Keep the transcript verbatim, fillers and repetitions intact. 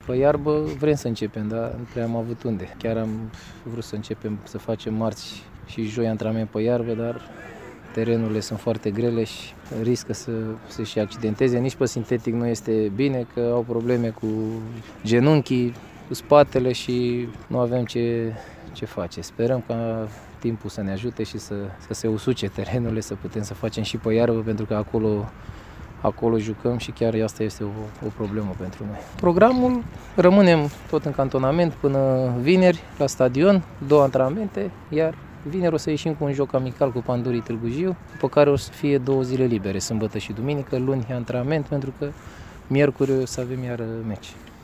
Pe iarbă vrem să începem, dar nu prea am avut unde. Chiar am vrut să începem să facem marți și joi antrenament pe iarbă, dar terenurile sunt foarte grele și riscă să se și accidenteze. Nici pe sintetic nu este bine, că au probleme cu genunchii, cu spatele și nu avem ce, ce face. Sperăm ca timpul să ne ajute și să, să se usuce terenurile, să putem să facem și pe iarbă, pentru că acolo Acolo jucăm și chiar asta este o, o problemă pentru noi. Programul, rămânem tot în cantonament până vineri la stadion, două antrenamente, iar vineri o să ieșim cu un joc amical cu Pandurii Târgu Jiu, după care o să fie două zile libere, sâmbătă și duminică, luni antrenament, pentru că miercuri o să avem iar meci.